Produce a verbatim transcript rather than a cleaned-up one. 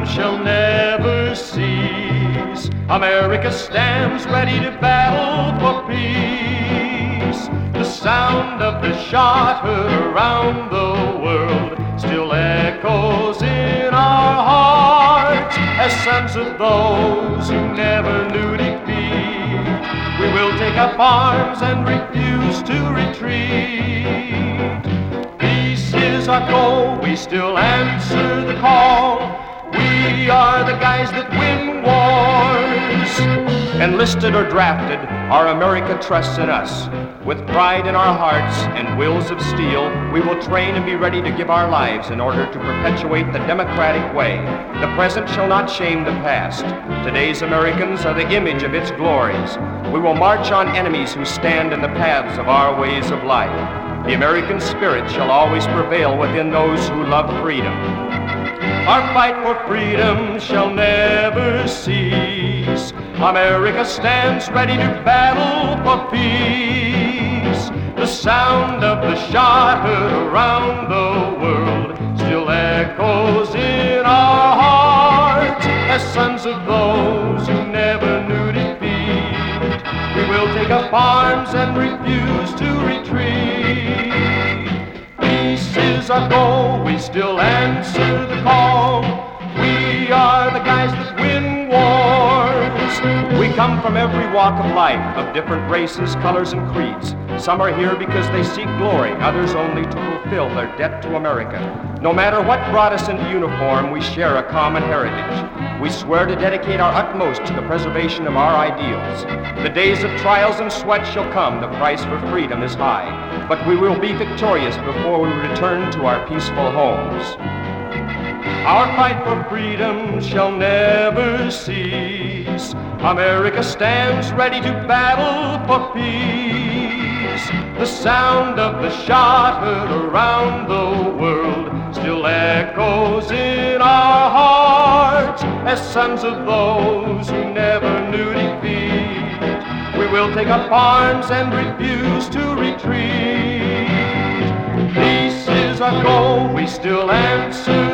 shall never cease. America stands ready to battle for peace. The sound of the shot heard around the world still echoes in our hearts. As sons of those who never knew defeat, we will take up arms and refuse to retreat. Peace is our goal, we still answer the call. We are the guys that win wars. Enlisted or drafted, our America trusts in us. With pride in our hearts and wills of steel, we will train and be ready to give our lives in order to perpetuate the democratic way. The present shall not shame the past. Today's Americans are the image of its glories. We will march on enemies who stand in the paths of our ways of life. The American spirit shall always prevail within those who love freedom. Our fight for freedom shall never cease. America stands ready to battle for peace. The sound of the shot heard around the world still echoes in our hearts. As sons of those who never knew defeat, we will take up arms and refuse to retreat. Peace is our goal, we still answer the call. We are the guys that win wars. We come from every walk of life, of different races, colors, and creeds. Some are here because they seek glory, others only to fulfill their debt to America. No matter what brought us into uniform, we share a common heritage. We swear to dedicate our utmost to the preservation of our ideals. The days of trials and sweat shall come, the price for freedom is high, but we will be victorious before we return to our peaceful homes. Our fight for freedom shall never cease. America stands ready to battle for peace. The sound of the shot heard around the world still echoes in our hearts. As sons of those who never knew defeat, we will take up arms and refuse to retreat. Peace is our goal, we still answer